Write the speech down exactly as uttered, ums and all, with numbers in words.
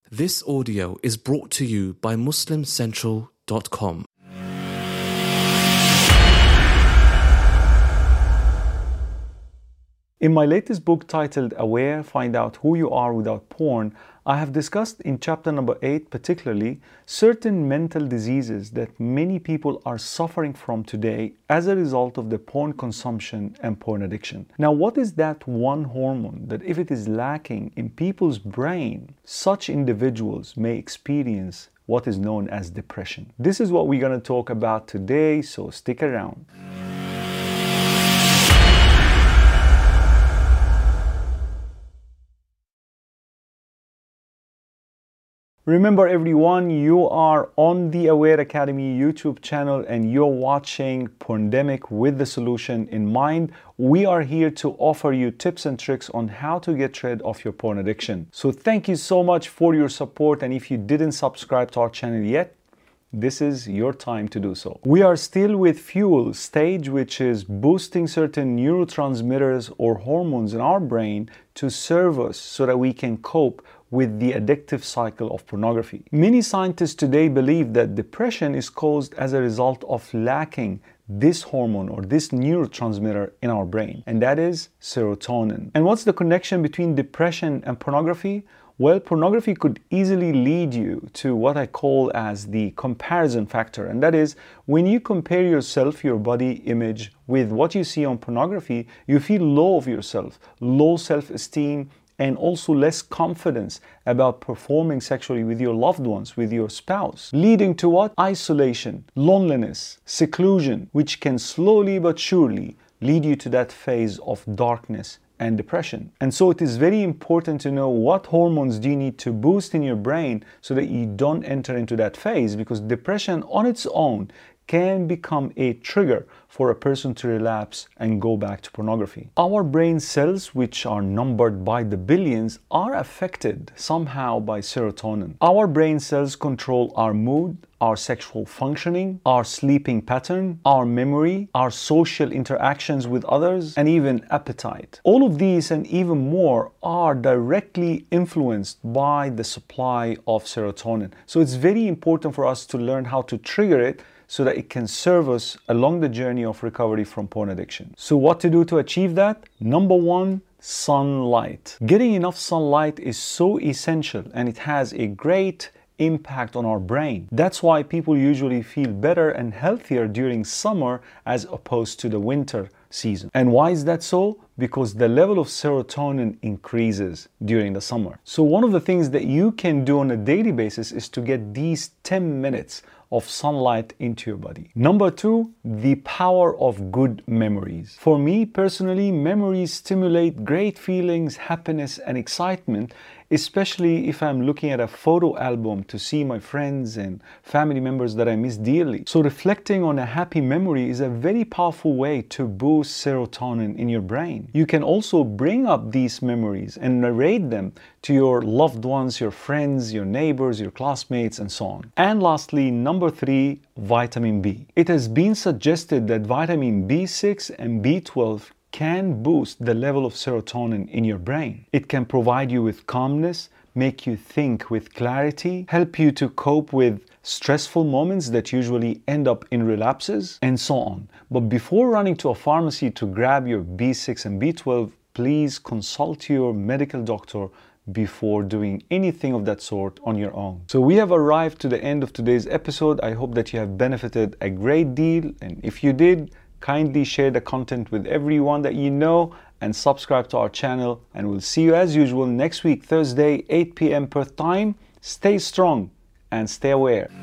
This audio is brought to you by Muslim Central dot com. In my latest book titled Aware, Find Out Who You Are Without Porn, I have discussed in chapter number eight particularly certain mental diseases that many people are suffering from today as a result of the porn consumption and porn addiction. Now, what is that one hormone that if it is lacking in people's brain, such individuals may experience what is known as depression? This is what we're going to talk about today, so stick around. Remember everyone, you are on the Aware Academy YouTube channel and you're watching Porndemic with the solution in mind. We are here to offer you tips and tricks on how to get rid of your porn addiction. So thank you so much for your support, and if you didn't subscribe to our channel yet, this is your time to do so. We are still with Fuel stage, which is boosting certain neurotransmitters or hormones in our brain to serve us so that we can cope with the addictive cycle of pornography. Many scientists today believe that depression is caused as a result of lacking this hormone or this neurotransmitter in our brain, and that is serotonin. And what's the connection between depression and pornography? Well, pornography could easily lead you to what I call as the comparison factor. And that is, when you compare yourself, your body image, with what you see on pornography, you feel low of yourself, low self-esteem, and also less confidence about performing sexually with your loved ones, with your spouse, leading to what? Isolation, loneliness, seclusion, which can slowly but surely lead you to that phase of darkness and depression. And so it is very important to know what hormones do you need to boost in your brain so that you don't enter into that phase, because depression on its own can become a trigger for a person to relapse and go back to pornography. Our brain cells, which are numbered by the billions, are affected somehow by serotonin. Our brain cells control our mood, our sexual functioning, our sleeping pattern, our memory, our social interactions with others, and even appetite. All of these and even more are directly influenced by the supply of serotonin. So it's very important for us to learn how to trigger it so that it can serve us along the journey of recovery from porn addiction. So what to do to achieve that? Number one, sunlight. Getting enough sunlight is so essential, and it has a great impact on our brain. That's why people usually feel better and healthier during summer as opposed to the winter season. And why is that so? Because the level of serotonin increases during the summer. So one of the things that you can do on a daily basis is to get these ten minutes of sunlight into your body. Number two, the power of good memories. For me personally, memories stimulate great feelings, happiness, and excitement, especially if I'm looking at a photo album to see my friends and family members that I miss dearly. So reflecting on a happy memory is a very powerful way to boost serotonin in your brain. You can also bring up these memories and narrate them to your loved ones, your friends, your neighbors, your classmates, and so on. And lastly, number three, vitamin B. It has been suggested that vitamin B six and B twelve can boost the level of serotonin in your brain. It can provide you with calmness, make you think with clarity, help you to cope with stressful moments that usually end up in relapses, and so on. But before running to a pharmacy to grab your B six and B twelve, please consult your medical doctor before doing anything of that sort on your own. So we have arrived to the end of today's episode. I hope that you have benefited a great deal, and if you did, kindly share the content with everyone that you know and subscribe to our channel, and we'll see you as usual next week, Thursday, eight p m Perth time. Stay strong and stay aware.